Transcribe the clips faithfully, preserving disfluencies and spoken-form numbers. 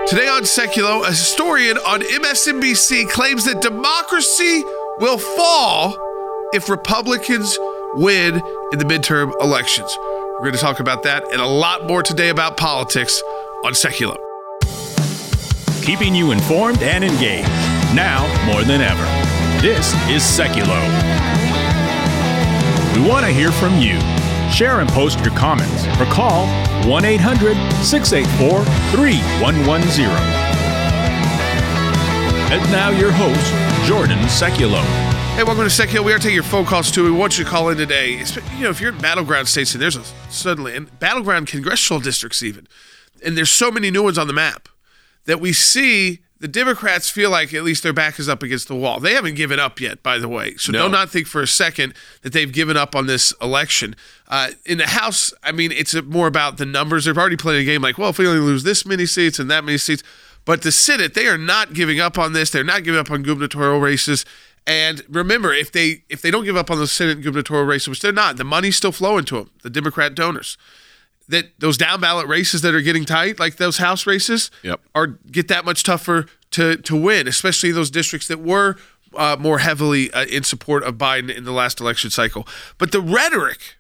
Today on Seculo, a historian on M S N B C claims that democracy will fall if Republicans win in the midterm elections. We're going to talk about that and a lot more today about politics on Seculo. Keeping you informed and engaged, now more than ever. This is Seculo. We want to hear from you. Share and post your comments or call one eight hundred, six eight four, three one one zero. And now your host, Jordan Seculo. Hey, welcome to Seculo. We are taking your phone calls too. We want you to call in today. You know, if you're in battleground states, and there's a suddenly, and battleground congressional districts even, and there's so many new ones on the map that we see the Democrats feel like at least their back is up against the wall. They haven't given up yet, by the way. So no. do not think for a second that they've given up on this election. Uh, in the House, I mean, it's more about the numbers. They've already played a game like, well, if we only lose this many seats and that many seats. But the Senate, they are not giving up on this. They're not giving up on gubernatorial races. And remember, if they if they don't give up on the Senate gubernatorial races, which they're not, the money's still flowing to them, the Democrat donors. That those down ballot races that are getting tight, like those House races, yep. are get that much tougher to to win, especially those districts that were uh, more heavily uh, in support of Biden in the last election cycle. But the rhetoric,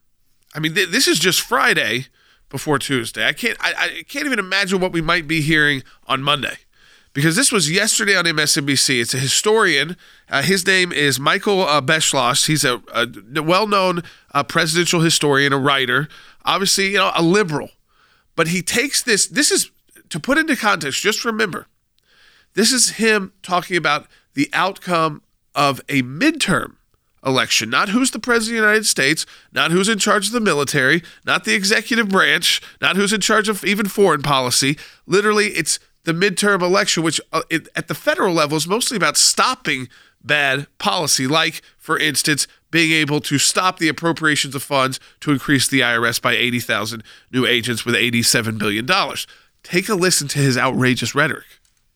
I mean, th- this is just Friday before Tuesday. I can't I, I can't even imagine what we might be hearing on Monday, because this was yesterday on M S N B C. It's a historian. Uh, his name is Michael uh, Beschloss. He's a, a well-known uh, presidential historian, a writer. Obviously, you know, a liberal, but he takes this, this is, to put into context, just remember, this is him talking about the outcome of a midterm election, not who's the president of the United States, not who's in charge of the military, not the executive branch, not who's in charge of even foreign policy. Literally, it's the midterm election, which uh, it, at the federal level is mostly about stopping bad policy, like, for instance, being able to stop the appropriations of funds to increase the I R S by eighty thousand new agents with eighty-seven billion dollars. Take a listen to his outrageous rhetoric.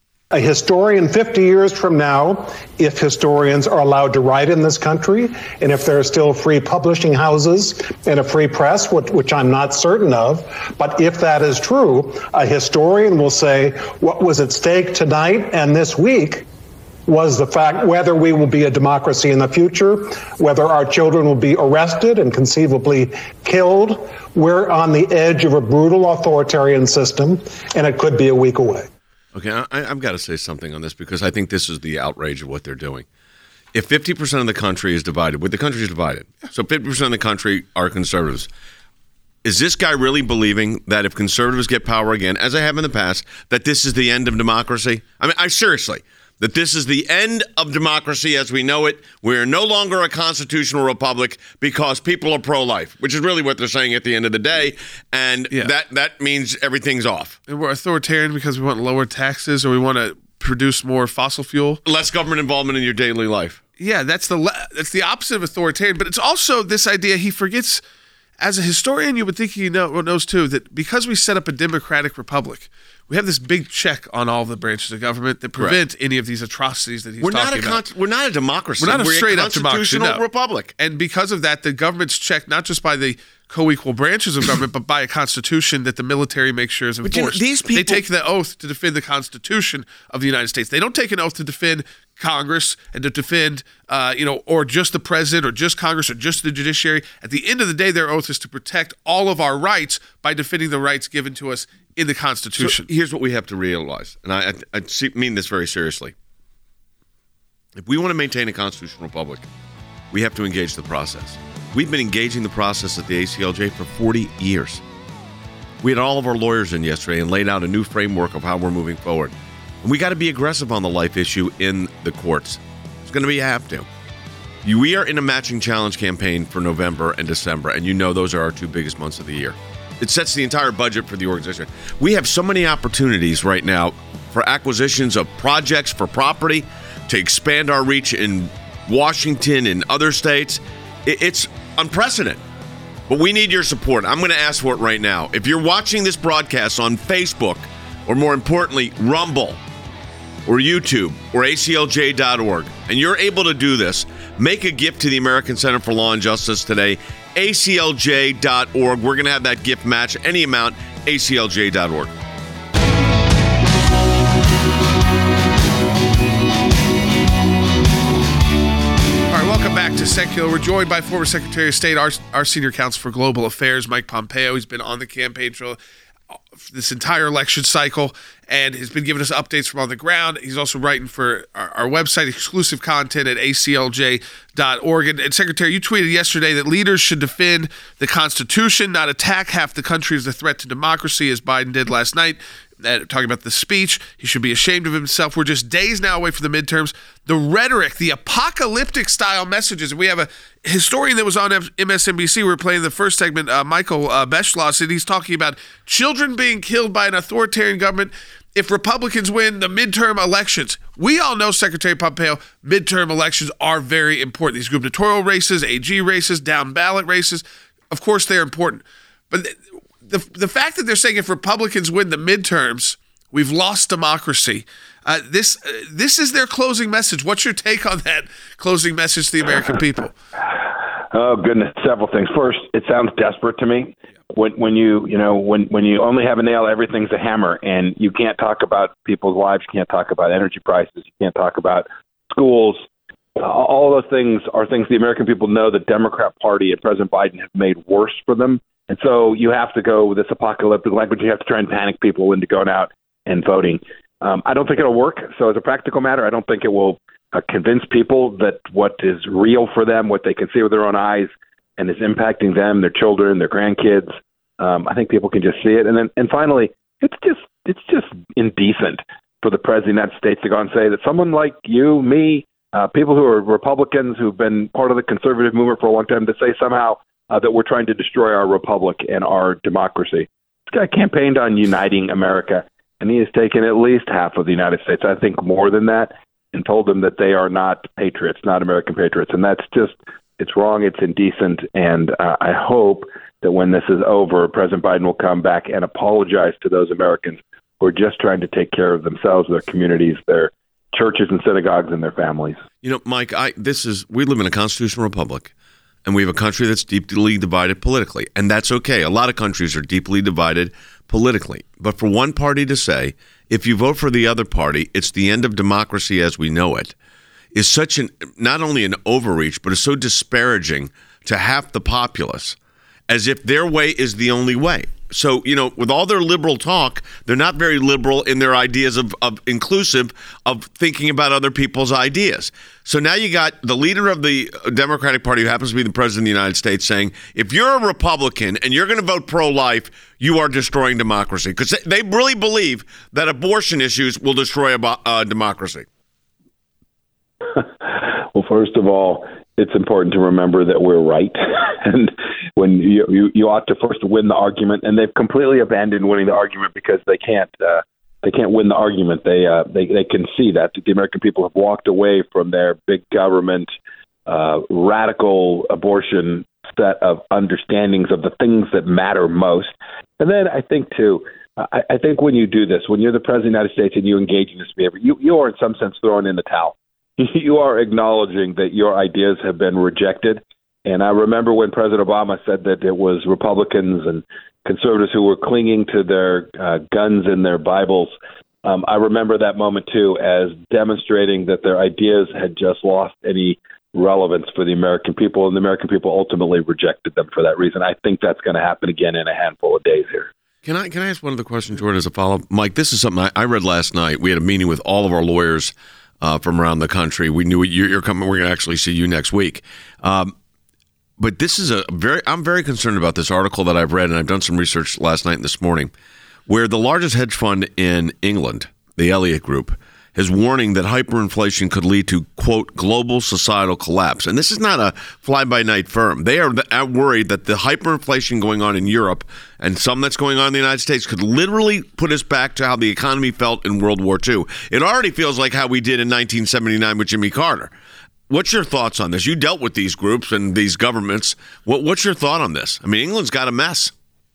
A historian fifty years from now, if historians are allowed to write in this country, and if there are still free publishing houses and a free press, which, which I'm not certain of, but if that is true, a historian will say what was at stake tonight and this week was the fact whether we will be a democracy in the future, whether our children will be arrested and conceivably killed. We're on the edge of a brutal authoritarian system, and it could be a week away. Okay, I, I've got to say something on this, because I think this is the outrage of what they're doing. If fifty percent of the country is divided, well, the country is divided, so fifty percent of the country are conservatives. Is this guy really believing that if conservatives get power again, as I have in the past, that this is the end of democracy? I mean, I seriously, that this is the end of democracy as we know it. We're no longer a constitutional republic because people are pro-life, which is really what they're saying at the end of the day. And yeah. that, that means everything's off. And we're authoritarian because we want lower taxes, or we want to produce more fossil fuel. Less government involvement in your daily life. Yeah, that's the that's the opposite of authoritarian. But it's also this idea he forgets. As a historian, you would think he know, knows too that because we set up a democratic republic, we have this big check on all the branches of government that prevent right. any of these atrocities that he's we're talking not a about. Con- we're not a democracy. We're not a we're straight a up democracy, no. republic. And because of that, the government's checked not just by the co-equal branches of government, but by a constitution that the military makes sure is enforced. But you know, these people- they take the oath to defend the Constitution of the United States. They don't take an oath to defend Congress and to defend, uh, you know, or just the president or just Congress or just the judiciary. At the end of the day, their oath is to protect all of our rights by defending the rights given to us in the Constitution. So here's what we have to realize, and I, I, I mean this very seriously. If we want to maintain a constitutional republic, we have to engage the process. We've been engaging the process at the A C L J for forty years. We had all of our lawyers in yesterday and laid out a new framework of how we're moving forward. And we got to be aggressive on the life issue in the courts. It's going to be a have to. We are in a matching challenge campaign for November and December, and you know those are our two biggest months of the year. It sets the entire budget for the organization. We have so many opportunities right now for acquisitions of projects for property, to expand our reach in Washington and other states. It's unprecedented. But we need your support. I'm going to ask for it right now. If you're watching this broadcast on Facebook, or more importantly, Rumble, or YouTube, or A C L J dot org, and you're able to do this, make a gift to the American Center for Law and Justice today, A C L J dot org. We're going to have that gift match, any amount, A C L J dot org. back to Secular. We're joined by former Secretary of State, our, our senior counsel for global affairs, Mike Pompeo. He's been on the campaign trail this entire election cycle and has been giving us updates from on the ground. He's also writing for our, our website, exclusive content at A C L J dot org. And, and Secretary, you tweeted yesterday that leaders should defend the Constitution, not attack half the country as a threat to democracy, as Biden did last night. Uh, talking about the speech, he should be ashamed of himself. We're just days now away from the midterms. The rhetoric, the apocalyptic style messages. We have a historian that was on M S N B C. We were playing the first segment, uh, Michael uh, Beschloss, and he's talking about children being killed by an authoritarian government if Republicans win the midterm elections. We all know, Secretary Pompeo, midterm elections are very important. These gubernatorial races, A G races, down ballot races, of course they're important. But th- The the fact that they're saying if Republicans win the midterms, we've lost democracy. Uh, this uh, this is their closing message. What's your take on that closing message to the American people? Oh goodness, several things. First, it sounds desperate to me. When when you you know when, when you only have a nail, everything's a hammer, and you can't talk about people's lives. You can't talk about energy prices. You can't talk about schools. Uh, all those things are things the American people know the Democrat Party and President Biden have made worse for them. And so you have to go with this apocalyptic language. You have to try and panic people into going out and voting. Um, I don't think it'll work. So as a practical matter, I don't think it will uh, convince people that what is real for them, what they can see with their own eyes, and is impacting them, their children, their grandkids. Um, I think people can just see it. And then, and finally, it's just it's just indecent for the President of the United States to go and say that someone like you, me, uh, people who are Republicans who've been part of the conservative movement for a long time, to say somehow Uh, that we're trying to destroy our republic and our democracy. This guy campaigned on uniting America, and he has taken at least half of the United States, I think more than that, and told them that they are not patriots, not American patriots. And that's just, it's wrong, it's indecent, and uh, I hope that when this is over, President Biden will come back and apologize to those Americans who are just trying to take care of themselves, their communities, their churches and synagogues, and their families. You know, Mike, I this is we live in a constitutional republic. And we have a country that's deeply divided politically. And that's okay. A lot of countries are deeply divided politically. But for one party to say, if you vote for the other party, it's the end of democracy as we know it, is such an, not only an overreach, but is so disparaging to half the populace, as if their way is the only way. So, you know, with all their liberal talk, they're not very liberal in their ideas of, of inclusive, of thinking about other people's ideas. So now you got the leader of the Democratic Party, who happens to be the President of the United States, saying, if you're a Republican and you're going to vote pro-life, you are destroying democracy. Because they really believe that abortion issues will destroy a uh, democracy. Well, first of all, it's important to remember that we're right. And when you, you you ought to first win the argument, and they've completely abandoned winning the argument because they can't uh, they can't win the argument. They uh, they they can see that the American people have walked away from their big government, uh, radical abortion set of understandings of the things that matter most. And then I think too, I, I think when you do this, when you're the President of the United States and you engage in this behavior, you you are in some sense throwing in the towel. You are acknowledging that your ideas have been rejected. And I remember when President Obama said that it was Republicans and conservatives who were clinging to their uh, guns and their Bibles. Um, I remember that moment, too, as demonstrating that their ideas had just lost any relevance for the American people, and the American people ultimately rejected them for that reason. I think that's going to happen again in a handful of days here. Can I can I ask one other question, Jordan, as a follow-up? Mike, this is something I, I read last night. We had a meeting with all of our lawyers Uh, from around the country. We knew you're, you're coming. We're going to actually see you next week. Um, but this is a very, I'm very concerned about this article that I've read, and I've done some research last night and this morning, where the largest hedge fund in England, the Elliott Group, is warning that hyperinflation could lead to, quote, global societal collapse. And this is not a fly-by-night firm. They are worried that the hyperinflation going on in Europe and some that's going on in the United States could literally put us back to how the economy felt in World War Two. It already feels like how we did in nineteen seventy-nine with Jimmy Carter. What's your thoughts on this? You dealt with these groups and these governments. What, what's your thought on this? I mean, England's got a mess.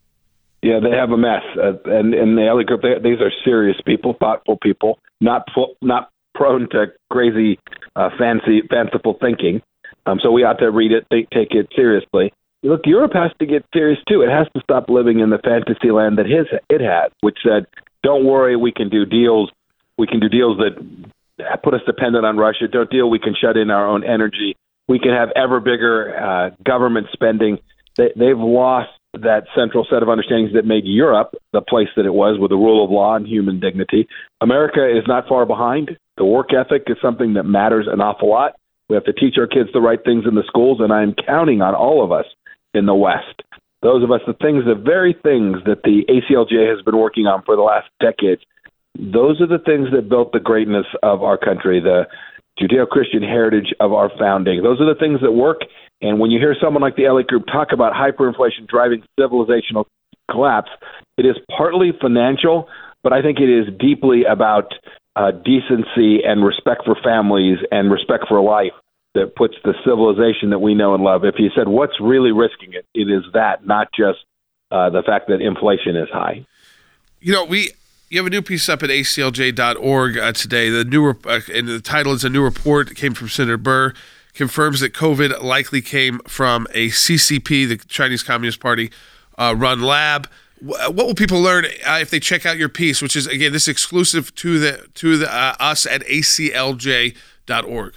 Yeah, they have a mess. Uh, and, and the Elliott Group, they, these are serious people, thoughtful people, not not prone to crazy, uh, fancy, fanciful thinking. Um, so we ought to read it, think, take it seriously. Look, Europe has to get serious, too. It has to stop living in the fantasy land that his, it had, which said, don't worry, we can do deals. We can do deals that put us dependent on Russia. Don't deal, we can shut in our own energy. we can have ever bigger uh, government spending. They, they've lost that central set of understandings that made Europe the place that it was with the rule of law and human dignity. America is not far behind. The work ethic is something that matters an awful lot. We have to teach our kids the right things in the schools, and I'm counting on all of us in the West. Those of us, the things, the very things that the A C L J has been working on for the last decades, those are the things that built the greatness of our country, the Judeo-Christian heritage of our founding. Those are the things that work. And when you hear someone like the Elliott Group talk about hyperinflation driving civilizational collapse, it is partly financial, but I think it is deeply about uh, decency and respect for families and respect for life that puts the civilization that we know and love. If you said, what's really risking it, it is that, not just uh, the fact that inflation is high. You know, we you have a new piece up at A C L J dot org uh, today. The new rep- uh, and the title is a new report that came from Senator Burr, confirms that COVID likely came from a C C P, the Chinese Communist Party, uh, run lab. What will people learn uh, if they check out your piece, which is, again, this is exclusive to the to the uh, us at A C L J dot org?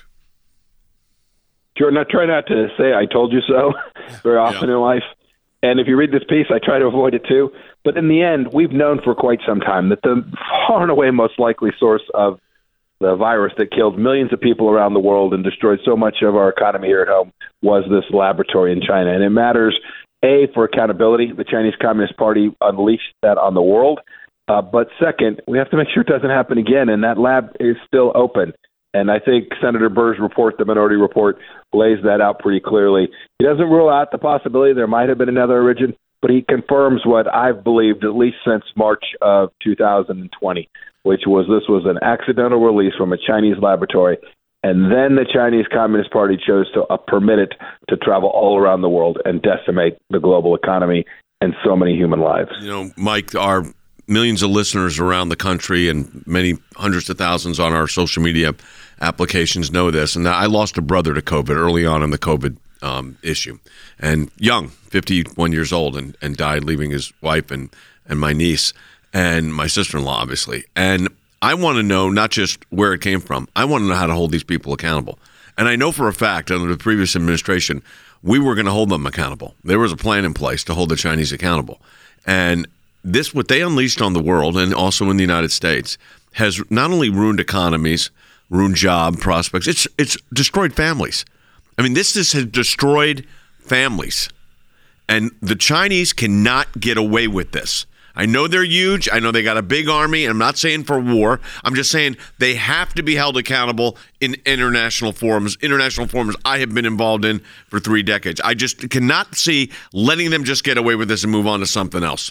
Jordan, I try not to say I told you so very often yeah. in life. And if you read this piece, I try to avoid it too. But in the end, we've known for quite some time that the far and away most likely source of the virus that killed millions of people around the world and destroyed so much of our economy here at home was this laboratory in China. And it matters, A, for accountability. The Chinese Communist Party unleashed that on the world. Uh, but second, we have to make sure it doesn't happen again. And that lab is still open. And I think Senator Burr's report, the minority report, lays that out pretty clearly. He doesn't rule out the possibility there might have been another origin, but he confirms what I've believed at least since March of two thousand twenty, which was this was an accidental release from a Chinese laboratory. And then the Chinese Communist Party chose to uh, permit it to travel all around the world and decimate the global economy and so many human lives. You know, Mike, our millions of listeners around the country and many hundreds of thousands on our social media applications know this. And I lost a brother to COVID early on in the COVID um, issue, and young, fifty-one years old, and, and died, leaving his wife and, and my niece and my sister-in-law, obviously. And I want to know not just where it came from. I want to know how to hold these people accountable. And I know for a fact under the previous administration, we were going to hold them accountable. There was a plan in place to hold the Chinese accountable. And this, what they unleashed on the world and also in the United States, has not only ruined economies, ruined job prospects, it's it's destroyed families. I mean, this, this has destroyed families. And the Chinese cannot get away with this. I know they're huge. I know they got a big army. And I'm not saying for war. I'm just saying they have to be held accountable in international forums, international forums I have been involved in for three decades. I just cannot see letting them just get away with this and move on to something else.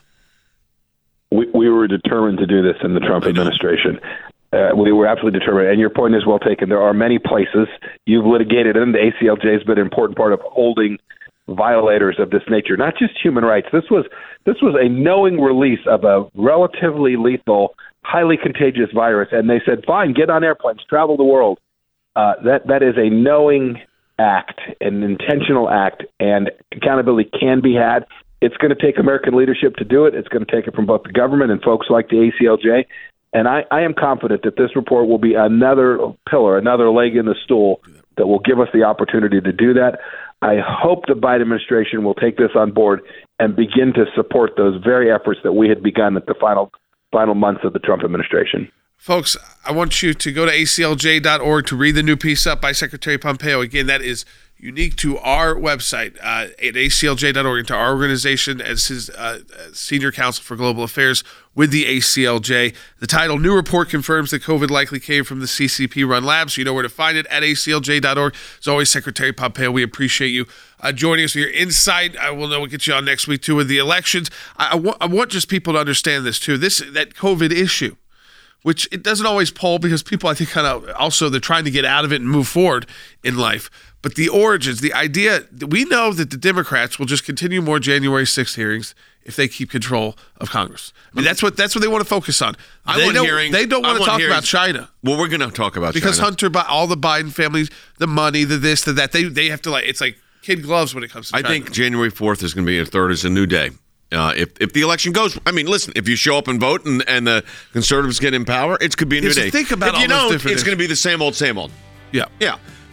We, we were determined to do this in the Trump administration. Uh, we were absolutely determined. And your point is well taken. There are many places you've litigated in. The A C L J has been an important part of holding violators of this nature, not just human rights. This was this was a knowing release of a relatively lethal, highly contagious virus. And they said, fine, get on airplanes, travel the world. Uh, that that is a knowing act, an intentional act, and accountability can be had. It's going to take American leadership to do it. It's going to take it from both the government and folks like the A C L J. And I, I am confident that this report will be another pillar, another leg in the stool that will give us the opportunity to do that. I hope the Biden administration will take this on board and begin to support those very efforts that we had begun at the final final months of the Trump administration. Folks, I want you to go to A C L J dot org to read the new piece up by Secretary Pompeo. Again, that is unique to our website uh, at A C L J dot org and to our organization as his uh, Senior Counsel for Global Affairs with the A C L J. The title, New Report Confirms that COVID Likely Came from the C C P-Run Lab. So you know where to find it at A C L J dot org. As always, Secretary Pompeo, we appreciate you uh, joining us with your insight. I will know we'll get you on next week, too, with the elections. I, I, wa- I want just people to understand this, too. This That COVID issue, which it doesn't always poll because people, I think, kind of also they're trying to get out of it and move forward in life. But the origins, the idea, we know that the Democrats will just continue more January sixth hearings if they keep control of Congress. I mean, that's what that's what they want to focus on. I they, want don't, hearings, they don't want I to talk hearings. about China. Well, we're going to talk about because China. Hunter, all the Biden families, the money, the this, the that, they they have to like, it's like kid gloves when it comes to I China. think January fourth is going to be a third is a new day. Uh, if if the election goes, I mean, listen, if you show up and vote and, and the conservatives get in power, it could be a new Yeah, so day. think about if all you those don't, different it's going to be the same old, same old. Yeah. Yeah.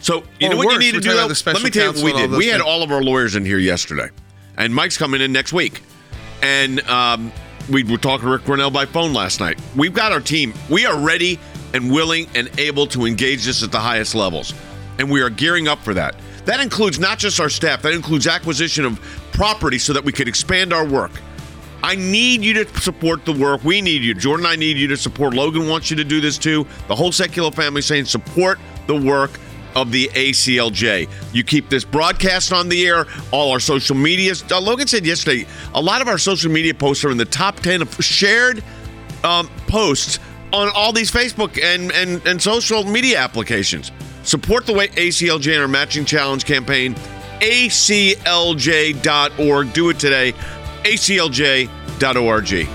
So you Or know what worse, you need to we're do? talking Though? about the special Let me tell you what counsel we and all did. those We had things. all of our lawyers in here yesterday, and Mike's coming in next week. And um, we were talking to Rick Grinnell by phone last night. We've got our team. We are ready and willing and able to engage this at the highest levels, and we are gearing up for that. That includes not just our staff. That includes acquisition of property so that we could expand our work. I need you to support the work. We need you. Jordan, I need you to support. Logan wants you to do this too. The whole secular family saying support the work of the A C L J. You keep this broadcast on the air, all our social media. Uh, Logan said yesterday, a lot of our social media posts are in the top ten of shared um, posts on all these Facebook and, and, and social media applications. Support the way A C L J and our Matching Challenge campaign, A C L J dot org. Do it today, A C L J dot org.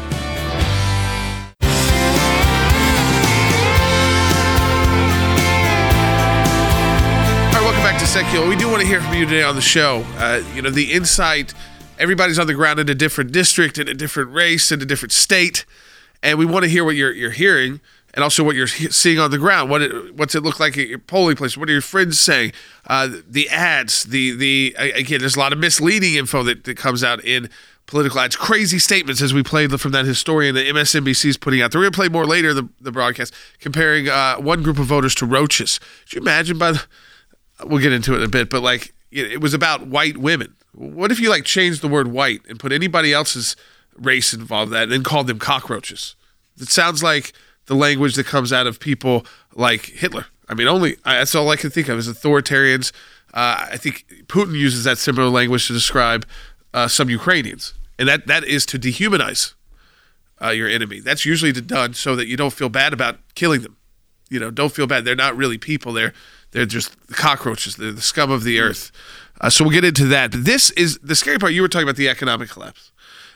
Back to Secular. We do want to hear from you today on the show. Uh, you know, the insight, everybody's on the ground in a different district, in a different race, in a different state, and we want to hear what you're you're hearing and also what you're seeing on the ground. What it, what's it look like at your polling place? What are your friends saying? Uh, the ads, the, the again, there's a lot of misleading info that, that comes out in political ads, crazy statements as we played from that historian that M S N B C is putting out. They're going to play more later in the, the broadcast, comparing uh, one group of voters to roaches. Could you imagine by the We'll get into it in a bit, but like it was about white women. What if you like changed the word white and put anybody else's race involved in that and then called them cockroaches? It sounds like the language that comes out of people like Hitler. I mean, only that's all I can think of is authoritarians. Uh, I think Putin uses that similar language to describe uh, some Ukrainians, and that that is to dehumanize uh, your enemy. That's usually done so that you don't feel bad about killing them. You know, don't feel bad. They're not really people. They're They're just cockroaches. They're the scum of the earth. Uh, so we'll get into that. But this is the scary part. You were talking about the economic collapse.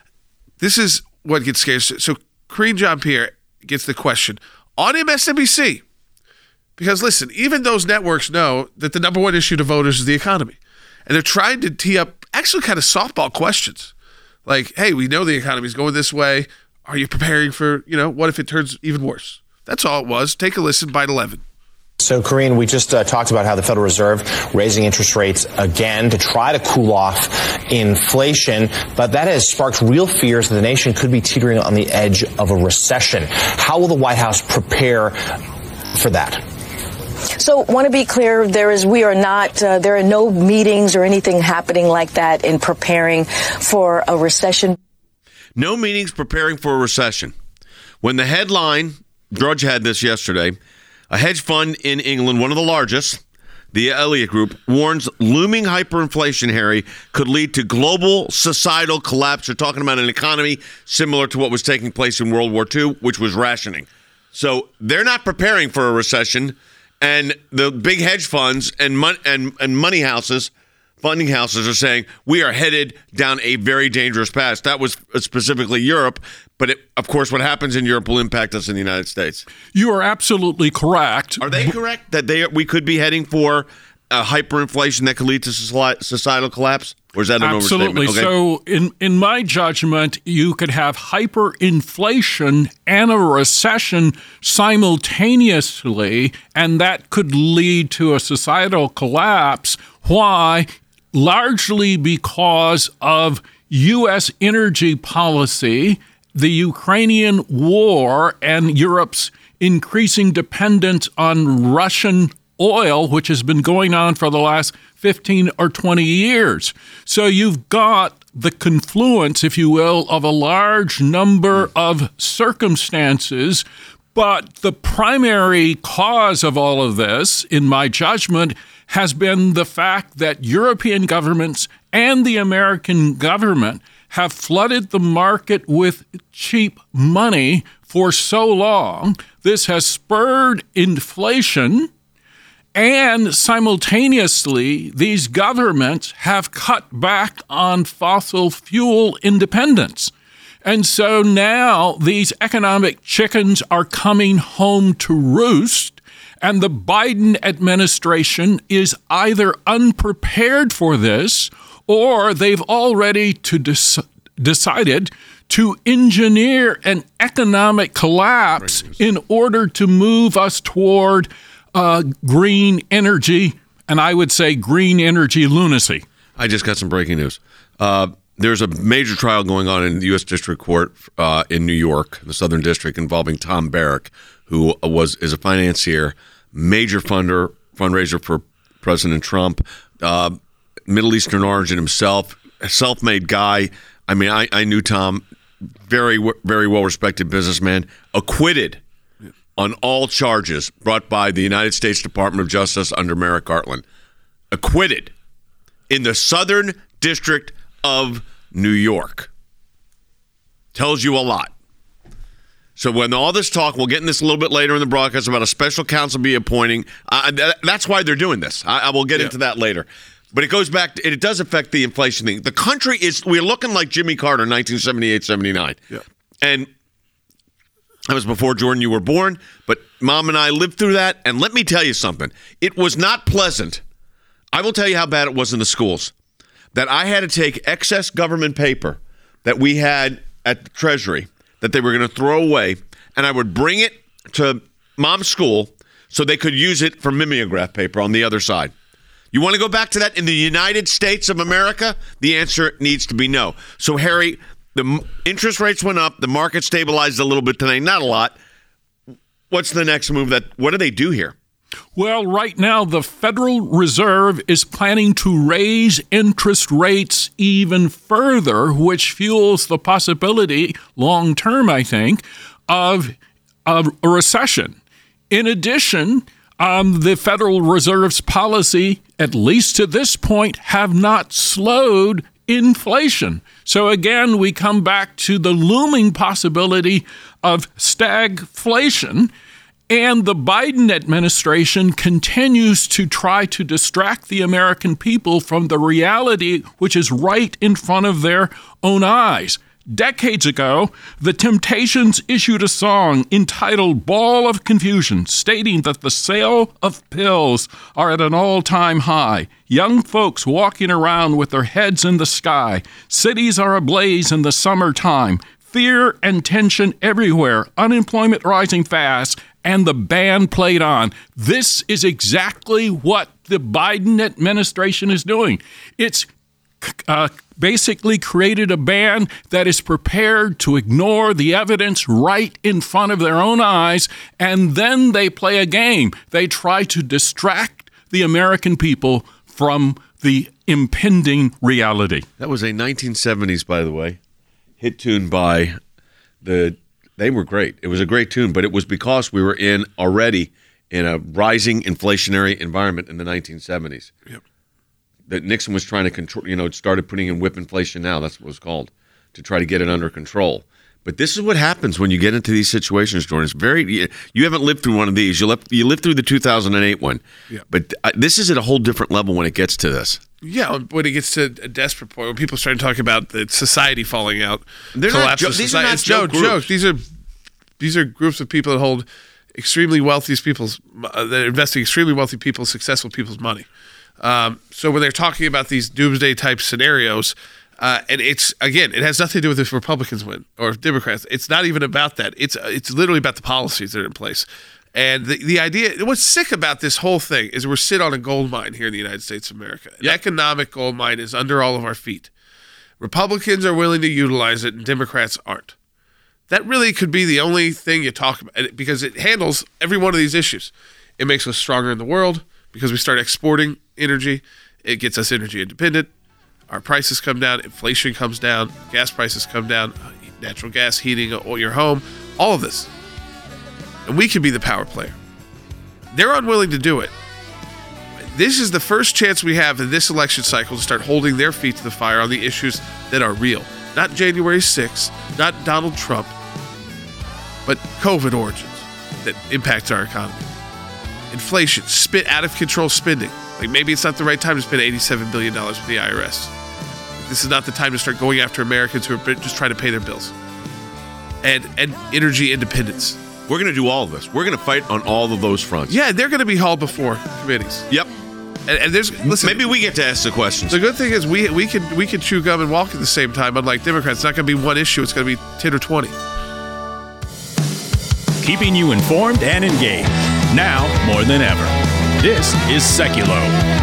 This is what gets scary. So Karine Jean-Pierre gets the question on M S N B C. Because listen, even those networks know that the number one issue to voters is the economy. And they're trying to tee up actually kind of softball questions. Like, hey, we know the economy is going this way. Are you preparing for, you know, what if it turns even worse? That's all it was. Take a listen, Bite eleven. So, Karine, we just uh, talked about how the Federal Reserve raising interest rates again to try to cool off inflation, but that has sparked real fears that the nation could be teetering on the edge of a recession. How will the White House prepare for that? So, want to be clear, there is, we are not, uh, there are no meetings or anything happening like that in preparing for a recession. No meetings preparing for a recession. When the headline, Drudge had this yesterday, a hedge fund in England, one of the largest, the Elliott Group, warns looming hyperinflation, Harry, could lead to global societal collapse. You're talking about an economy similar to what was taking place in World War Two, which was rationing. So they're not preparing for a recession, and the big hedge funds and mon- and, and money houses, funding houses are saying we are headed down a very dangerous path. That was specifically Europe. But, it, of course, what happens in Europe will impact us in the United States. You are absolutely correct. Are they correct that they we could be heading for a hyperinflation that could lead to societal collapse? Or is that an Absolutely. overstatement? Okay. So in, in my judgment, you could have hyperinflation and a recession simultaneously, and that could lead to a societal collapse. Why? Largely because of U S energy policy, the Ukrainian war, and Europe's increasing dependence on Russian oil, which has been going on for the last fifteen or twenty years. So you've got the confluence, if you will, of a large number of circumstances. But the primary cause of all of this, in my judgment, has been the fact that European governments and the American government have flooded the market with cheap money for so long. This has spurred inflation, and simultaneously, these governments have cut back on fossil fuel independence. And so now these economic chickens are coming home to roost, and the Biden administration is either unprepared for this or they've already to des- decided to engineer an economic collapse in order to move us toward uh, green energy and I would say green energy lunacy. I just got some breaking news. Uh, there's a major trial going on in the U S District Court uh, in New York, the Southern District, involving Tom Barrack, who was is a financier, major funder, fundraiser for President Trump, uh, Middle Eastern origin himself, a self-made guy. I mean, I, I knew Tom, very, very well-respected businessman, acquitted on all charges brought by the United States Department of Justice under Merrick Garland. Acquitted in the Southern District of New York. Tells you a lot. So when all this talk, we'll get in this a little bit later in the broadcast about a special counsel be appointing. Uh, th- that's why they're doing this. I, I will get yeah. into that later. But it goes back to, it does affect the inflation thing. The country is, we're looking like Jimmy Carter in nineteen seventy-eight seventy-nine. Yeah. And that was before, Jordan, you were born. But Mom and I lived through that. And let me tell you something. It was not pleasant. I will tell you how bad it was in the schools. That I had to take excess government paper that we had at the Treasury that they were going to throw away, and I would bring it to Mom's school so they could use it for mimeograph paper on the other side. You want to go back to that in the United States of America? The answer needs to be no. So, Harry, the interest rates went up. The market stabilized a little bit today. Not a lot. What's the next move? That what do they do here? Well, right now, the Federal Reserve is planning to raise interest rates even further, which fuels the possibility, long term, I think, of, of a recession. In addition, Um, the Federal Reserve's policy, at least to this point, have not slowed inflation. So again, we come back to the looming possibility of stagflation, and the Biden administration continues to try to distract the American people from the reality which is right in front of their own eyes. Decades ago, the Temptations issued a song entitled Ball of Confusion, stating that the sale of pills are at an all-time high. Young folks walking around with their heads in the sky. Cities are ablaze in the summertime. Fear and tension everywhere. Unemployment rising fast. And the band played on. This is exactly what the Biden administration is doing. It's Uh, basically created a band that is prepared to ignore the evidence right in front of their own eyes, and then they play a game. They try to distract the American people from the impending reality. That was a nineteen seventies, by the way, hit tune by the, they were great. It was a great tune, but it was because we were in already in a rising inflationary environment in the nineteen seventies. Yep. That Nixon was trying to control, you know, it started putting in whip inflation now, that's what it was called, to try to get it under control. But this is what happens when you get into these situations, Jordan. It's very, you haven't lived through one of these. You lived, you lived through the two thousand eight one. Yeah. But this is at a whole different level when it gets to this. Yeah, when it gets to a desperate point, when people start to talk about the society falling out, They're collapse not jo- of these society. are not It's joke joke, groups. jokes. These are, these are groups of people that hold extremely wealthy people's, uh, that are investing extremely wealthy people's, successful people's money. Um, so when they're talking about these doomsday type scenarios, uh, and it's again, it has nothing to do with if Republicans win or if Democrats. It's not even about that. It's it's literally about the policies that are in place. And the the idea, what's sick about this whole thing is we're sit on a gold mine here in the United States of America. An Yep. economic gold mine is under all of our feet. Republicans are willing to utilize it, and Democrats aren't. That really could be the only thing you talk about because it handles every one of these issues. It makes us stronger in the world because we start exporting energy. It gets us energy independent. Our prices come down. Inflation comes down. Gas prices come down. Natural gas heating your home. All of this. And we can be the power player. They're unwilling to do it. This is the first chance we have in this election cycle to start holding their feet to the fire on the issues that are real. Not January sixth, not Donald Trump, but COVID origins that impacts our economy. Inflation, spit out of control spending. Like maybe it's not the right time to spend eighty-seven billion dollars with the I R S. This is not the time to start going after Americans who are just trying to pay their bills. And and energy independence. We're going to do all of this. We're going to fight on all of those fronts. Yeah, they're going to be hauled before committees. Yep. And, and there's listen. Maybe we get to ask the questions. The good thing is we we can we can chew gum and walk at the same time. Unlike Democrats, it's not going to be one issue. It's going to be ten or twenty. Keeping you informed and engaged, now more than ever. This is Seculo.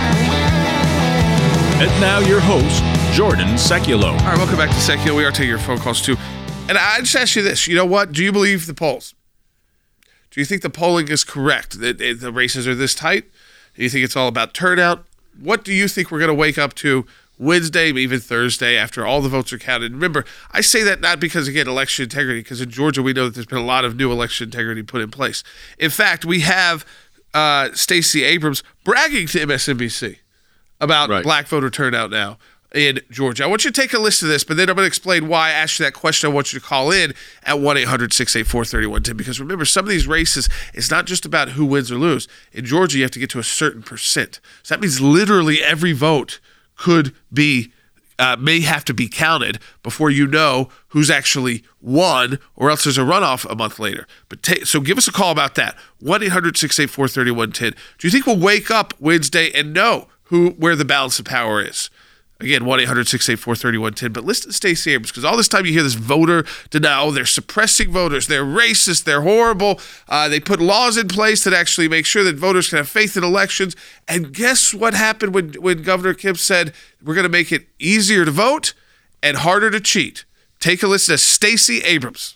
And now your host, Jordan Seculo. All right, welcome back to Seculo. We are taking your phone calls too. And I just ask you this. You know what? Do you believe the polls? Do you think the polling is correct? That the races are this tight? Do you think it's all about turnout? What do you think we're going to wake up to Wednesday, even Thursday, after all the votes are counted? Remember, I say that not because, again, election integrity, because in Georgia we know that there's been a lot of new election integrity put in place. In fact, we have uh, Stacey Abrams bragging to M S N B C about Right. black voter turnout now in Georgia. I want you to take a listen to this, but then I'm going to explain why I asked you that question. I want you to call in at one eight hundred six eight four three one one zero, because remember, some of these races, it's not just about who wins or lose. In Georgia, you have to get to a certain percent. So that means literally every vote could be, uh, may have to be counted before you know who's actually won, or else there's a runoff a month later. But ta- So give us a call about that, one eight hundred six eight four three one one zero. Do you think we'll wake up Wednesday and know who where the balance of power is? Again, one eight hundred six eight four three one one zero. But listen to Stacey Abrams, because all this time you hear this voter denial. They're suppressing voters. They're racist. They're horrible. Uh, they put laws in place that actually make sure that voters can have faith in elections. And guess what happened when, when Governor Kemp said, we're going to make it easier to vote and harder to cheat? Take a listen to Stacey Abrams.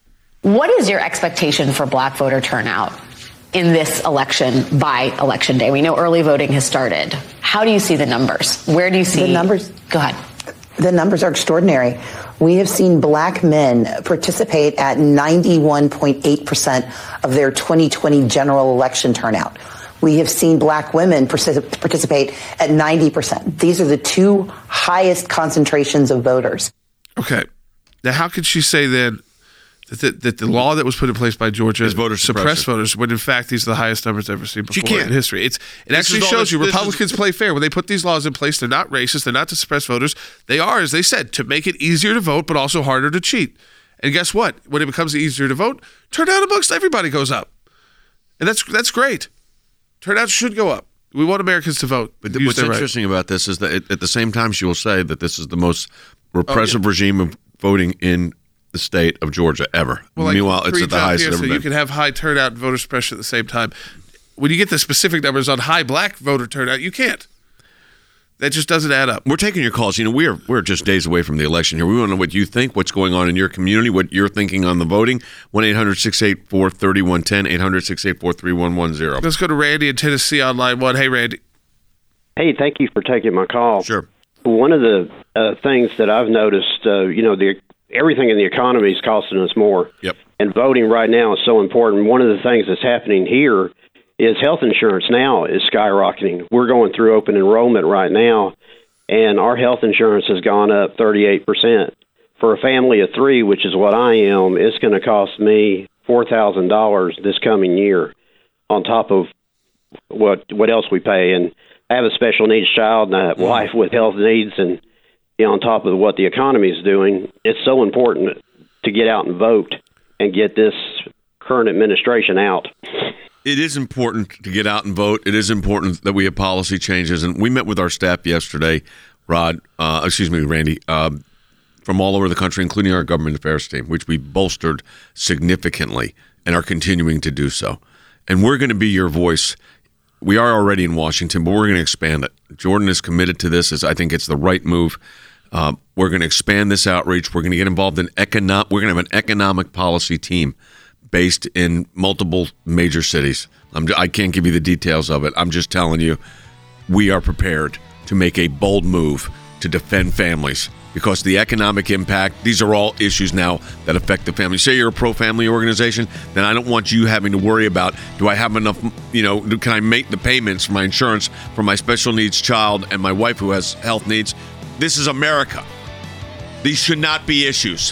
What is your expectation for black voter turnout in this election by election day? We know early voting has started. How do you see the numbers? Where do you see the numbers? Go ahead. The numbers are extraordinary. We have seen black men participate at ninety-one point eight percent of their twenty twenty general election turnout. We have seen black women particip- participate at ninety percent. These are the two highest concentrations of voters. Okay. Now, how could she say then that the, that the law that was put in place by Georgia Is voter suppressed suppression. voters, when in fact these are the highest numbers ever seen She before can't. in history? It's It This actually is all shows this- you this is- Republicans play fair. When they put these laws in place, they're not racist, they're not to suppress voters. They are, as they said, to make it easier to vote, but also harder to cheat. And guess what? When it becomes easier to vote, turnout amongst everybody goes up. And that's that's great. Turnout should go up. We want Americans to vote. But use what's their right. interesting about this is that at- at the same time, she will say that this is the most repressive regime of voting in the state of Georgia ever. Well, like Meanwhile, it's three at the jobs highest here, it's ever so you been. can have high turnout and voter suppression at the same time. When you get the specific numbers on high black voter turnout, you can't. That just doesn't add up. We're taking your calls. You know, we're we're just days away from the election here. We want to know what you think, what's going on in your community, what you're thinking on the voting. one eight hundred six eight four three one one zero, eight hundred six eight four three one one zero. Let's go to Randy in Tennessee on line one. Hey, Randy. Hey, thank you for taking my call. Sure. One of the uh, things that I've noticed, uh, you know, the everything in the economy is costing us more. Yep. And voting right now is so important. One of the things that's happening here is health insurance now is skyrocketing. We're going through open enrollment right now, and our health insurance has gone up thirty-eight percent. For a family of three, which is what I am, it's going to cost me four thousand dollars this coming year on top of what what else we pay. And I have a special needs child and a wife with health needs, and you know, on top of what the economy is doing, it's so important to get out and vote and get this current administration out. It is important to get out and vote. It is important that we have policy changes. And we met with our staff yesterday, Rod, uh, excuse me, Randy, uh, from all over the country, including our government affairs team, which we bolstered significantly and are continuing to do so. And we're going to be your voice. We are already in Washington, but we're going to expand it. Jordan is committed to this. As I think it's the right move. Uh, we're going to expand this outreach. We're going to get involved in economic. We're going to have an economic policy team based in multiple major cities. I'm, I can't give you the details of it. I'm just telling you, we are prepared to make a bold move to defend families, because the economic impact, these are all issues now that affect the family. Say you're a pro-family organization, then I don't want you having to worry about, do I have enough, you know, can I make the payments for my insurance for my special needs child and my wife who has health needs? This is America. These should not be issues.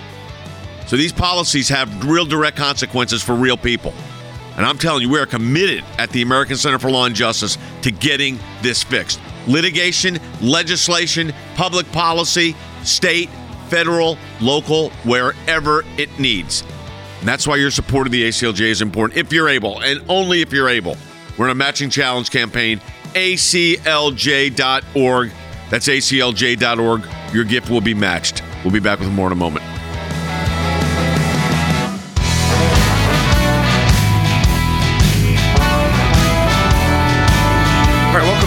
So these policies have real direct consequences for real people. And I'm telling you, we are committed at the American Center for Law and Justice to getting this fixed. Litigation, legislation, public policy, state, federal, local, wherever it needs. And that's why your support of the A C L J is important, if you're able, and only if you're able. We're in a matching challenge campaign, A C L J dot org. That's A C L J dot org. Your gift will be matched. We'll be back with more in a moment.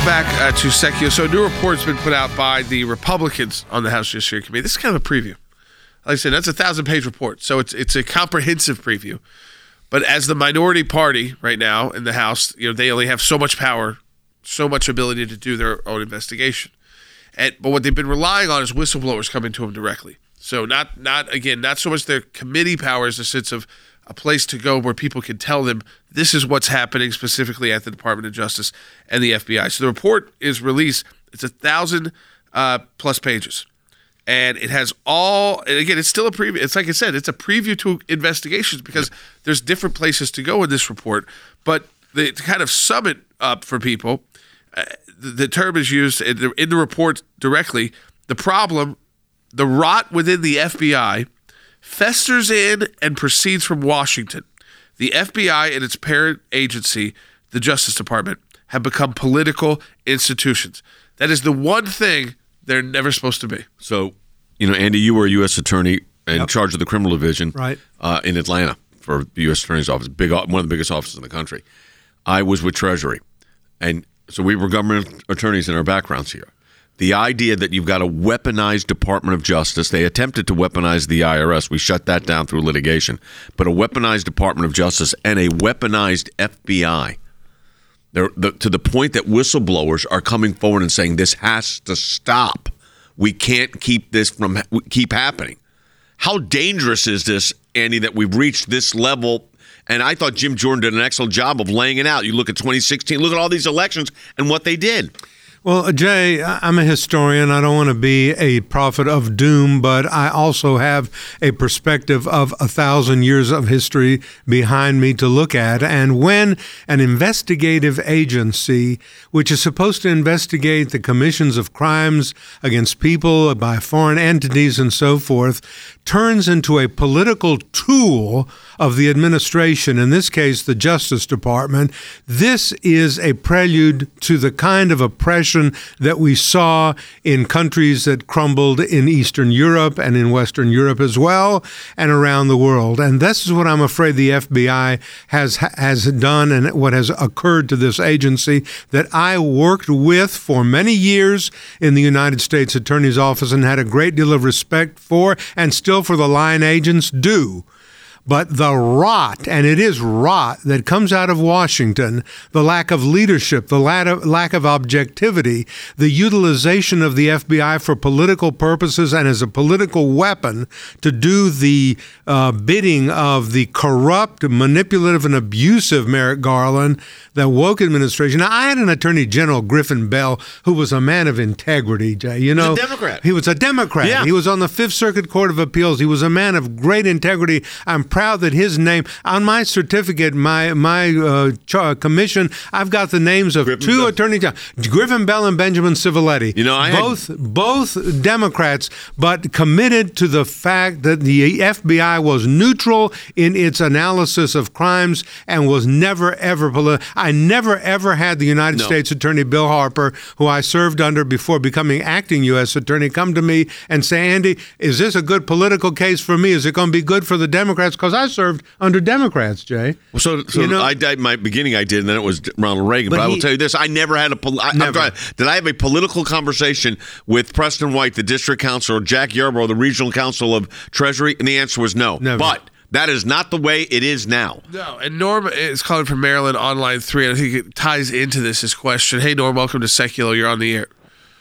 go back uh, to Secchio. So a new report's been put out by the Republicans on the House Judiciary Committee. This is kind of a preview. Like I said, that's a thousand-page report, so it's it's a comprehensive preview. But as the minority party right now in the House, you know, they only have so much power, so much ability to do their own investigation. And but what they've been relying on is whistleblowers coming to them directly. So not not again, not so much their committee power as a sense of a place to go where people can tell them this is what's happening specifically at the Department of Justice and the F B I. So the report is released. It's a thousand uh, plus pages. And it has all, and again, it's still a preview. It's like I said, it's a preview to investigations because there's different places to go in this report. But the, to kind of sum it up for people, uh, the, the term is used in the, in the report directly. The problem, the rot within the F B I festers in and proceeds from Washington. The F B I and its parent agency, the Justice Department, have become political institutions. That is the one thing they're never supposed to be. So, you know, Andy, you were a U S attorney in Yep. charge of the criminal division Right. uh, in Atlanta for the U S Attorney's Office, big, one of the biggest offices in the country. I was with Treasury. And so we were government attorneys in our backgrounds here. The idea that you've got a weaponized Department of Justice, they attempted to weaponize the I R S. We shut that down through litigation. But a weaponized Department of Justice and a weaponized F B I, they're, the, to the point that whistleblowers are coming forward and saying this has to stop. We can't keep this from keep happening. How dangerous is this, Andy, that we've reached this level? And I thought Jim Jordan did an excellent job of laying it out. You look at twenty sixteen, look at all these elections and what they did. Well, Jay, I'm a historian. I don't want to be a prophet of doom, but I also have a perspective of a thousand years of history behind me to look at. And when an investigative agency, which is supposed to investigate the commissions of crimes against people by foreign entities and so forth, turns into a political tool of the administration, in this case, the Justice Department, this is a prelude to the kind of oppression that we saw in countries that crumbled in Eastern Europe and in Western Europe as well and around the world. And this is what I'm afraid the F B I has has done and what has occurred to this agency that I worked with for many years in the United States Attorney's Office and had a great deal of respect for and still for the line agents do. But the rot, and it is rot, that comes out of Washington, the lack of leadership, the lack of objectivity, the utilization of the F B I for political purposes and as a political weapon to do the uh, bidding of the corrupt, manipulative, and abusive Merrick Garland, the woke administration. Now, I had an Attorney General, Griffin Bell, who was a man of integrity, Jay. You know, He's a Democrat. He was a Democrat. Yeah. He was on the Fifth Circuit Court of Appeals. He was a man of great integrity. I'm proud that his name on my certificate, my my uh, ch- commission, I've got the names of Griffin two Bell. attorney generals, Griffin Bell and Benjamin Civiletti. You know, I had- both both Democrats, but committed to the fact that the F B I was neutral in its analysis of crimes and was never ever political. I never ever had the United No. States Attorney Bill Harper, who I served under before becoming acting U S Attorney, come to me and say, Andy, is this a good political case for me? Is it going to be good for the Democrats? Because I served under Democrats, Jay. Well, so, so You know- I died. My beginning, I did, and then it was Ronald Reagan. But, But I will he- tell you this: I never had a. Pol- I, I'm Never. trying, did I have a political conversation with Preston White, the district council, or Jack Yarborough, the regional counsel of Treasury? And the answer was no. Never. But that is not the way it is now. No, and Norm is calling from Maryland on line three, and I think it ties into this his question. Hey, Norm, welcome to Secular. You're on the air.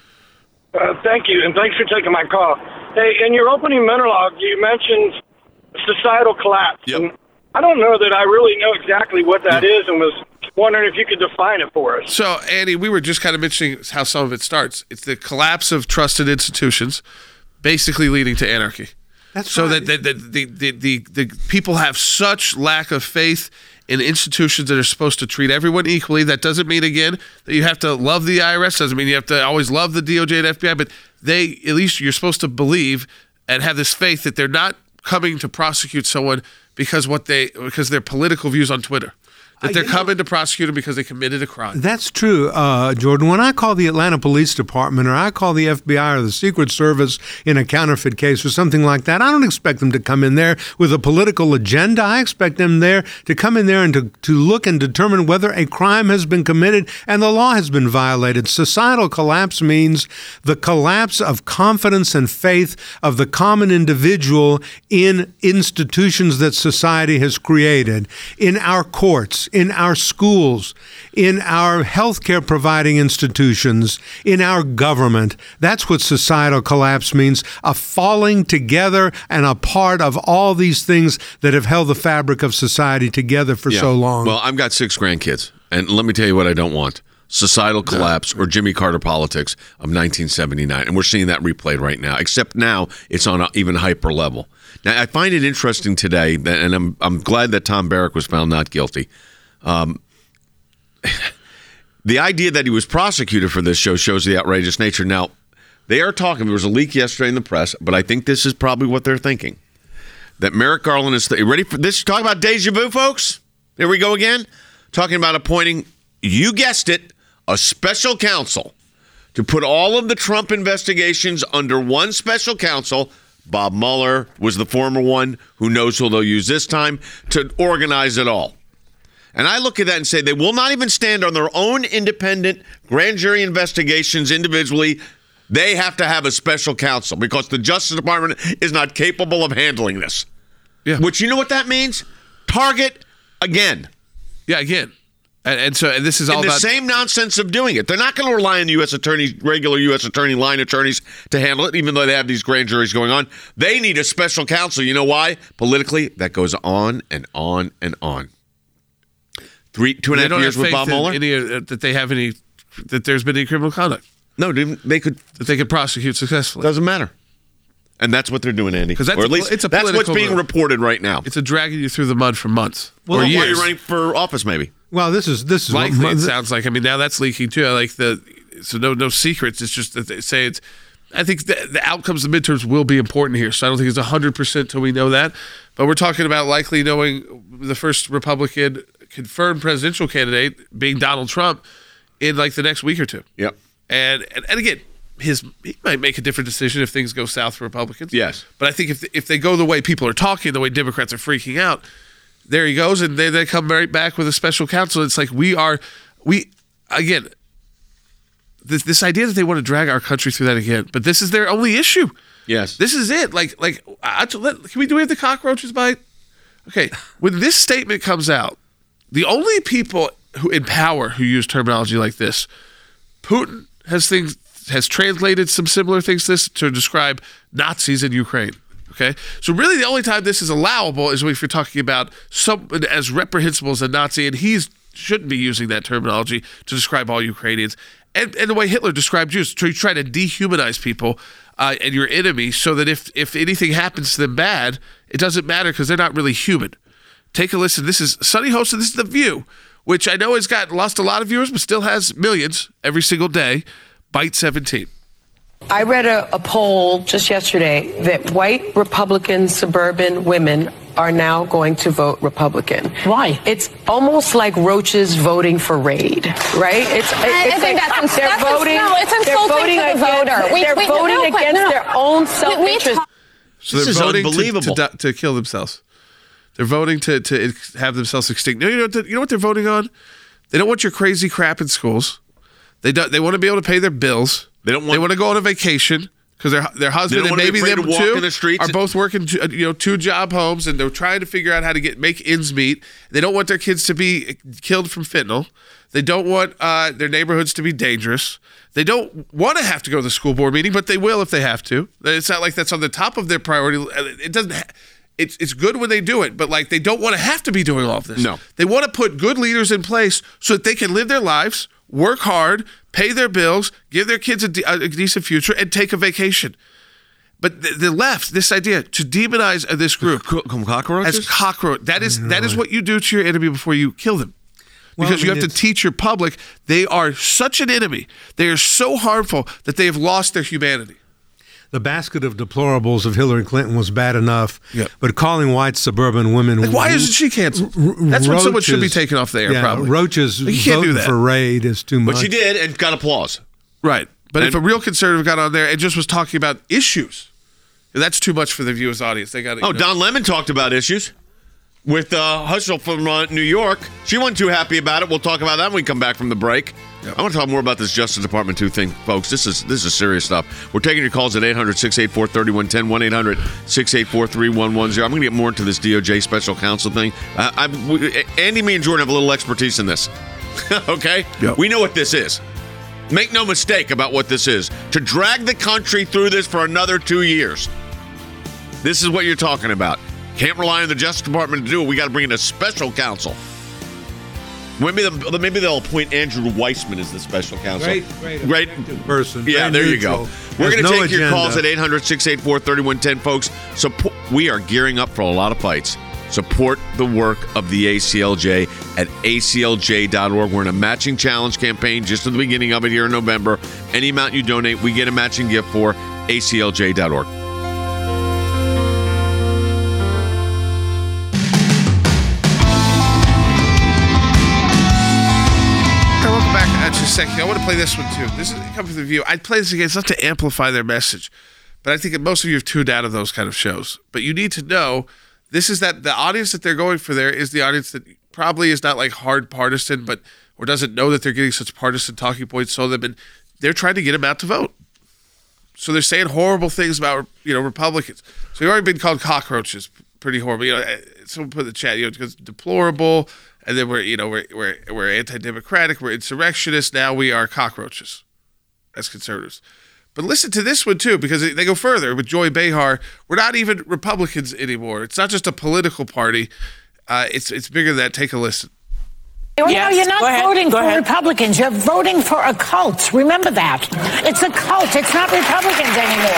Uh, thank you, and thanks for taking my call. Hey, in your opening monologue, you mentioned societal collapse. Yep. And I don't know that I really know exactly what that is, and was wondering if you could define it for us. So, Andy, we were just kind of mentioning how some of it starts. It's the collapse of trusted institutions, basically leading to anarchy. That's so right. that, that, that the, the, the, the people have such lack of faith in institutions that are supposed to treat everyone equally. That doesn't mean, again, that you have to love the I R S. Doesn't mean you have to always love the D O J and F B I. But they, at least you're supposed to believe and have this faith that they're not coming to prosecute someone because what they because their political views on Twitter. that they're coming to prosecute them because they committed a crime. That's true, uh, Jordan. When I call the Atlanta Police Department or I call the F B I or the Secret Service in a counterfeit case or something like that, I don't expect them to come in there with a political agenda. I expect them there to come in there and to, to look and determine whether a crime has been committed and the law has been violated. Societal collapse means the collapse of confidence and faith of the common individual in institutions that society has created, in our courts, in our schools, in our healthcare providing institutions, in our government. That's what societal collapse means, a falling together and a part of all these things that have held the fabric of society together for Yeah. so long. Well, I've got six grandkids, and let me tell you what I don't want. Societal collapse or Jimmy Carter politics of nineteen seventy-nine. And we're seeing that replayed right now, except now it's on an even hyper level. Now, I find it interesting today, that, and I'm I'm glad that Tom Barrack was found not guilty. Um, the idea that he was prosecuted for this show shows the outrageous nature. Now, they are talking, there was a leak yesterday in the press, but I think this is probably what they're thinking. That Merrick Garland is, th- ready for this? Talk about deja vu, folks? Here we go again. Talking about appointing, you guessed it, a special counsel to put all of the Trump investigations under one special counsel. Bob Mueller was the former one, who knows who they'll use this time, to organize it all. And I look at that and say they will not even stand on their own independent grand jury investigations individually. They have to have a special counsel because the Justice Department is not capable of handling this. Yeah. Which, you know what that means? Target again. Yeah, again. And, and so and this is all in the about same nonsense of doing it. They're not going to rely on U S attorneys, regular U S attorney line attorneys to handle it, even though they have these grand juries going on. They need a special counsel. You know why? Politically, that goes on and on and on. Three, two and a they half don't years have with faith Bob in Mueller? any, uh, that they have any, that there's been any criminal conduct. No, they could. That they could prosecute successfully. Doesn't matter. And that's what they're doing, Andy. Because that's or at a- least it's a that's what's political being move. reported right now. It's a dragging you through the mud for months Well, or why years. are you running for office, maybe? Well, this is this is what Likely, my- it sounds like. I mean, now that's leaking too. Like the so no no secrets. It's just that they say it's. I think the, the outcomes of the midterms will be important here. So I don't think it's a hundred percent till we know that. But we're talking about likely knowing the first Republican confirmed presidential candidate being Donald Trump in like the next week or two. Yep. And and, and again, his he might make a different decision if things go south for Republicans. Yes. But I think if if they go the way people are talking, the way Democrats are freaking out, there he goes, and they they come right back with a special counsel. It's like we are we again. This this idea that they want to drag our country through that again, but this is their only issue. Yes. This is it. Like like I, I, let, can we do we have the cockroaches bite? Okay. When this statement comes out, the only people who in power who use terminology like this, Putin has things has translated some similar things to this to describe Nazis in Ukraine. Okay, so really the only time this is allowable is if you're talking about someone as reprehensible as a Nazi, and he shouldn't be using that terminology to describe all Ukrainians. And, and the way Hitler described Jews, to try to dehumanize people uh, and your enemy, so that if if anything happens to them bad, it doesn't matter because they're not really human. Take a listen. This is Sunny Host, and this is The View, which I know has got lost a lot of viewers, but still has millions every single day. Byte seventeen. I read a, a poll just yesterday that white Republican suburban women are now going to vote Republican. Why? It's almost like roaches voting for Raid, right? It's, I- it's I think like that's ins- they're that's ins- voting. no, it's they're insulting voting to the against, voter. We- they're we- voting real quick, against no, no. their own We- we self-interest. talk- So This they're is voting to- unbelievable. To, to, to kill themselves. They're voting to, to ex- have themselves extinct. No, you know, what the- you know what they're voting on? They don't want your crazy crap in schools. They don't, they want to be able to pay their bills. They don't want. They want to go on a vacation because their their husband don't and wanna be maybe afraid them to walk too in the streets. are both working two, you know two job homes, and they're trying to figure out how to get make ends meet. They don't want their kids to be killed from fentanyl. They don't want uh, their neighborhoods to be dangerous. They don't want to have to go to the school board meeting, but they will if they have to. It's not like that's on the top of their priority. It doesn't. Ha- It's it's good when they do it, but like they don't want to have to be doing all of this. No. They want to put good leaders in place so that they can live their lives, work hard, pay their bills, give their kids a, de- a decent future, and take a vacation. But the, the left, this idea to demonize uh, this group cockroaches? as cockroach, that is that is what you do to your enemy before you kill them. Well, Because I you mean, have to it's- teach your public they are such an enemy, they are so harmful that they have lost their humanity. the basket of deplorables of Hillary Clinton was bad enough, Yep. but calling white suburban women... Like, why isn't she canceled? That's when someone should be taken off the air, yeah, probably. Roach's Like, you can't do voting that. for Raid is too much. But she did and got applause. Right. But And- if a real conservative got on there and just was talking about issues, that's too much for the viewers' audience. They got to. Oh, Don Lemon talked about issues with uh, Hustle from uh, New York. She wasn't too happy about it. We'll talk about that when we come back from the break. Yep. I want to talk more about this Justice Department two thing, folks. This is this is serious stuff. We're taking your calls at eight hundred, six eight four, three one one zero, one eight hundred, six eight four, three one one zero. I'm going to get more into this D O J special counsel thing. Uh, I, we, Andy, me, and Jordan have a little expertise in this. Okay? Yep. We know what this is. Make no mistake about what this is. To drag the country through this for another two years. This is what you're talking about. Can't rely on the Justice Department to do it. We got to bring in a special counsel. Maybe, the, maybe they'll appoint Andrew Weissman as the special counsel. Great, great, great person. Yeah, Very there neutral. you go. We're There's going to no take your agenda. calls at eight hundred, six eight four, three one one zero, folks. Support, we are gearing up for a lot of fights. Support the work of the A C L J at A C L J dot org. We're in a matching challenge campaign just at the beginning of it here in November. Any amount you donate, we get a matching gift for A C L J dot org. Welcome back. Uh, just a second. I want to play this one too. This is coming from the View. I'd play this again. It's not to amplify their message, but I think that most of you have tuned out of those kind of shows. But you need to know this is that the audience that they're going for there is the audience that probably is not like hard partisan, but or doesn't know that they're getting such partisan talking points. So they've been they're trying to get them out to vote. So they're saying horrible things about you know Republicans. So they've already been called cockroaches. Pretty horrible. You know, someone put in the chat. You know, because deplorable. And then we're, you know, we're we're we're anti-democratic, we're insurrectionists. Now we are cockroaches as conservatives. But listen to this one too, because they go further with Joy Behar. We're not even Republicans anymore. It's not just a political party. Uh, it's it's bigger than that. Take a listen. You know, Yes, you're not go ahead, voting go for ahead. Republicans. You're voting for a cult. Remember that. It's a cult. It's not Republicans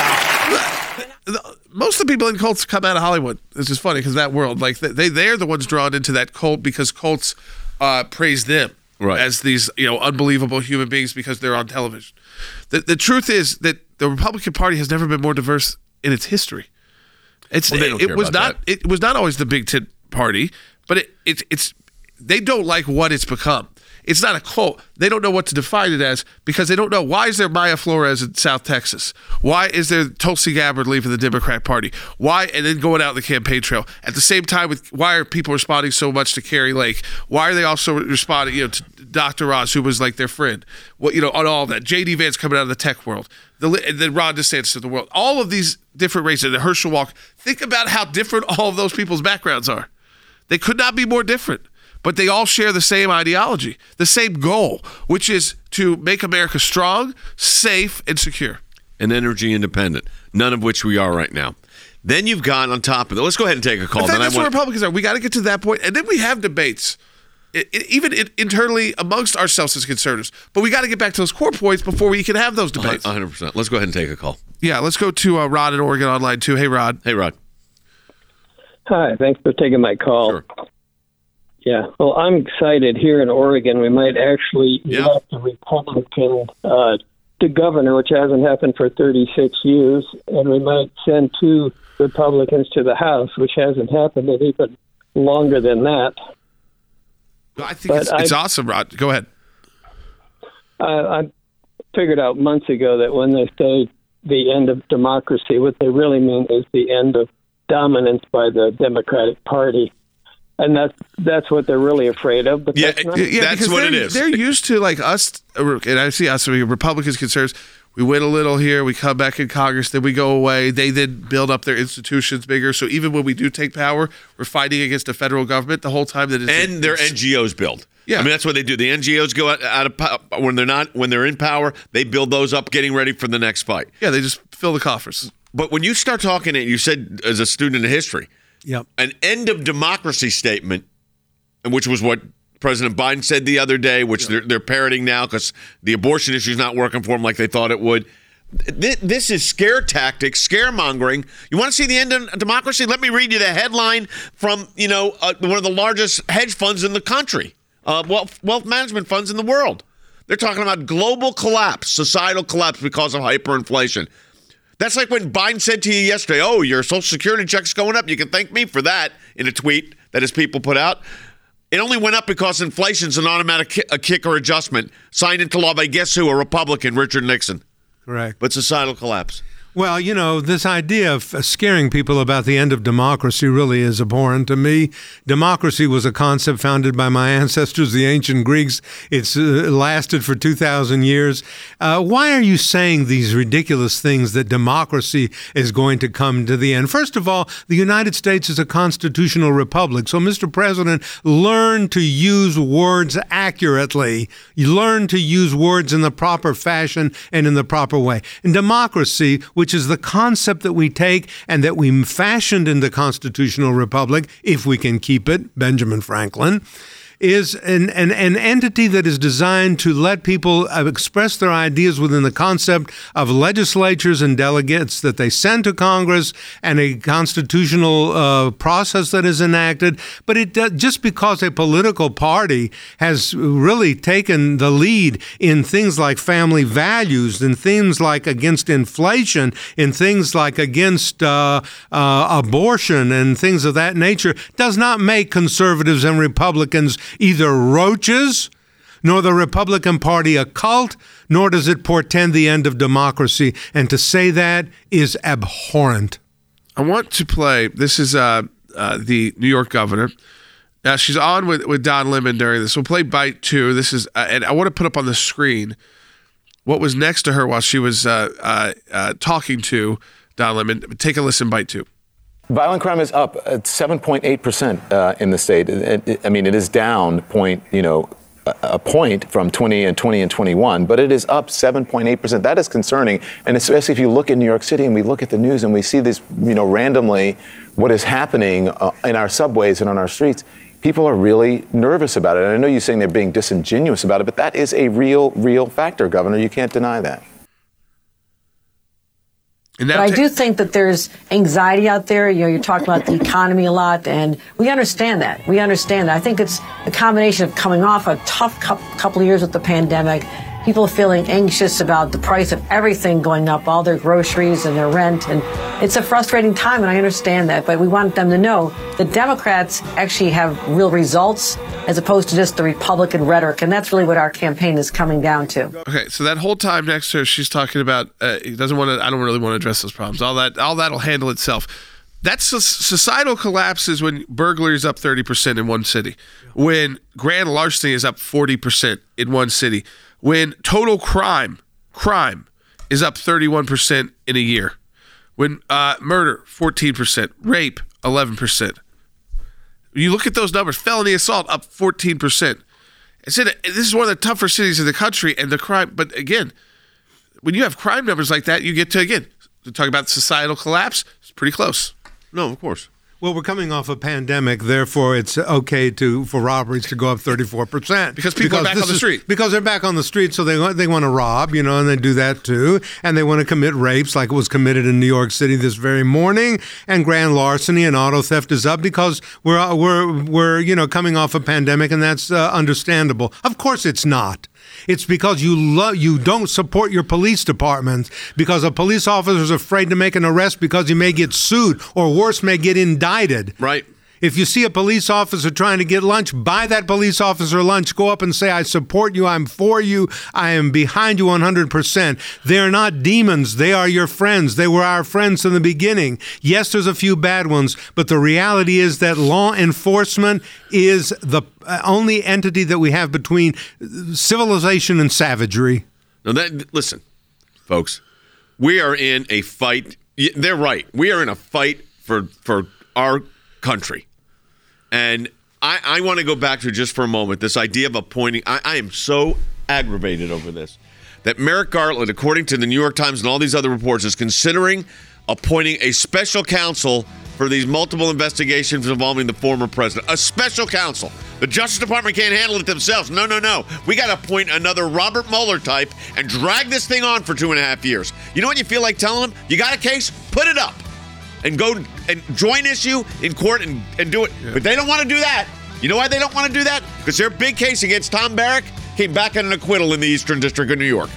anymore. Most of the people in cults come out of Hollywood. This is funny because that world, like they, they're the ones drawn into that cult because cults uh, praise them Right. as these, you know, unbelievable human beings because they're on television. The the truth is that the Republican Party has never been more diverse in its history. It's Well, they don't it, care was about not it was not always the big tent party, but it, it it's they don't like what it's become. It's not a cult. They don't know what to define it as because they don't know why is there Maya Flores in South Texas? Why is there Tulsi Gabbard leaving the Democrat Party? Why and then going out on the campaign trail at the same time? With why are people responding so much to Carrie Lake? Why are they also responding, you know, to Doctor Oz, who was like their friend? What you know, on all of that. J D Vance coming out of the tech world, the and then Ron DeSantis of the world. All of these different races. The Herschel Walker. Think about how different all of those people's backgrounds are. They could not be more different. But they all share the same ideology, the same goal, which is to make America strong, safe, and secure. And energy independent, none of which we are right now. Then you've got on top of it, let's go ahead and take a call. In fact, Then I that's want- where Republicans are. We got to get to that point, and then we have debates, it, it, even it, internally amongst ourselves as conservatives. But we got to get back to those core points before we can have those debates. one hundred percent. Let's go ahead and take a call. Yeah, let's go to uh, Rod in Oregon online too. Hey, Rod. Hey, Rod. Hi, thanks for taking my call. Sure. Yeah, well, I'm excited here in Oregon. We might actually Yeah. elect a Republican uh, to governor, which hasn't happened for thirty-six years, and we might send two Republicans to the House, which hasn't happened in even longer than that. I think But it's, it's I- awesome, Rod. Go ahead. I, I figured out months ago that when they say the end of democracy, what they really mean is the end of dominance by the Democratic Party. And that's that's what they're really afraid of. But Yeah, that's not, Yeah, That's because what they're, it is. They're used to like us, and I see us, I mean, Republicans, conservatives. We win a little here, we come back in Congress, then we go away. They then build up their institutions bigger. So even when we do take power, we're fighting against the federal government the whole time. That it's, And their it's- N G Os build. Yeah. I mean, that's what they do. The N G Os go out, out of power when they're not, when they're in power, they build those up, getting ready for the next fight. yeah, they just fill the coffers. But when you start talking, it, you said as a student of history, Yep. an end of democracy statement, which was what President Biden said the other day, which they're, they're parroting now because the abortion issue is not working for them like they thought it would. Th- This is scare tactics, scaremongering. You want to see the end of democracy? Let me read you the headline from, you know, uh, one of the largest hedge funds in the country, uh, wealth, wealth management funds in the world. They're talking about global collapse, societal collapse because of hyperinflation. That's like when Biden said to you yesterday, oh, your Social Security check's going up. You can thank me for that, in a tweet that his people put out. It only went up because inflation's an automatic ki- a kick or adjustment signed into law by guess who? A Republican, Richard Nixon. Correct. But societal collapse. Well, you know, this idea of scaring people about the end of democracy really is abhorrent to me. Democracy was a concept founded by my ancestors, the ancient Greeks. It's uh, lasted for two thousand years. Uh, why are you saying these ridiculous things that democracy is going to come to the end? First of all, the United States is a constitutional republic. So, Mister President, learn to use words accurately. You learn to use words in the proper fashion and in the proper way. In democracy, which is the concept that we take and that we fashioned in the constitutional republic, if we can keep it, Benjamin Franklin, is an, an, an entity that is designed to let people express their ideas within the concept of legislatures and delegates that they send to Congress and a constitutional uh, process that is enacted. But it does, just because a political party has really taken the lead in things like family values, in things like against inflation, in things like against uh, uh, abortion and things of that nature, does not make conservatives and Republicans either roaches, nor the Republican Party a cult, nor does it portend the end of democracy. And to say that is abhorrent. I want to play, this is uh, uh, the New York governor. Now, she's on with, with Don Lemon during this. We'll play bite two. This is, uh, and I want to put up on the screen what was next to her while she was uh, uh, uh, talking to Don Lemon. Take a listen, bite two. Violent crime is up at seven point eight percent uh, in the state. It, it, I mean, it is down point, you know, a, a point from twenty and twenty and twenty-one, but it is up seven point eight percent. That is concerning. And especially if you look in New York City and we look at the news and we see this, you know, randomly what is happening uh, in our subways and on our streets, people are really nervous about it. And I know you're saying they're being disingenuous about it, but that is a real, real factor, Governor. You can't deny that. But I do think that there's anxiety out there. You know, you're talking about the economy a lot, and we understand that. We understand that. I think it's a combination of coming off a tough couple of years with the pandemic, people feeling anxious about the price of everything going up, all their groceries and their rent. And it's a frustrating time, and I understand that. But we want them to know that Democrats actually have real results as opposed to just the Republican rhetoric. And that's really what our campaign is coming down to. Okay, so that whole time next to her, she's talking about, uh, he doesn't want to, I don't really want to address those problems. All that, all that'll handle itself. That's societal collapse is when burglary is up thirty percent in one city, when grand larceny is up forty percent in one city, when total crime, crime is up thirty-one percent in a year, when uh, murder, fourteen percent, rape, eleven percent. You look at those numbers, felony assault up fourteen percent. I said this is one of the tougher cities in the country, and the crime, but again, when you have crime numbers like that, you get to, again, to talk about societal collapse, it's pretty close. No, of course. Well, we're coming off a pandemic, therefore it's okay to for robberies to go up thirty-four percent. Because people because are back on the is, street. Because they're back on the street, so they they want to rob, you know, and they do that too. And they want to commit rapes like it was committed in New York City this very morning. And grand larceny and auto theft is up because we're, we're, we're you know, coming off a pandemic, and that's uh, understandable. Of course it's not. It's because you lo- you don't support your police departments, because a police officer is afraid to make an arrest because he may get sued or worse, may get indicted. Right. If you see a police officer trying to get lunch, buy that police officer lunch. Go up and say, I support you. I'm for you. I am behind you one hundred percent. They're not demons. They are your friends. They were our friends from the beginning. Yes, there's a few bad ones, but the reality is that law enforcement is the only entity that we have between civilization and savagery. Now that, listen, folks, we are in a fight. They're right. We are in a fight for, for our country. And I, I want to go back to just for a moment this idea of appointing. I, I am so aggravated over this that Merrick Garland, according to the New York Times and all these other reports, is considering appointing a special counsel for these multiple investigations involving the former president. A special counsel. The Justice Department can't handle it themselves. No, no, no. We got to appoint another Robert Mueller type and drag this thing on for two and a half years. You know what you feel like telling them? You got a case? Put it up. And go and join issue in court and, and do it. Yeah. But they don't want to do that. You know why they don't want to do that? Because their big case against Tom Barrack came back on an acquittal in the Eastern District of New York.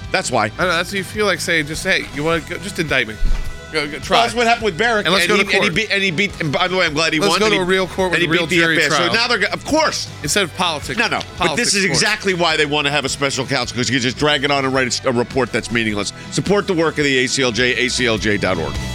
That's why. I don't know, that's what you feel like saying. Just hey, you want to go? Just indict me. Go, go, try. Well, that's what happened with Barrick. And let's and go he, to court. And he, beat, and he beat. And by the way, I'm glad he let's won. Let's go and to he, a real court with and a he real beat the jury F B I. trial. So now they're of course instead of politics. No, no. But this is court. exactly why they want to have a special counsel, because you can just drag it on and write a report that's meaningless. Support the work of the A C L J. A C L J dot org.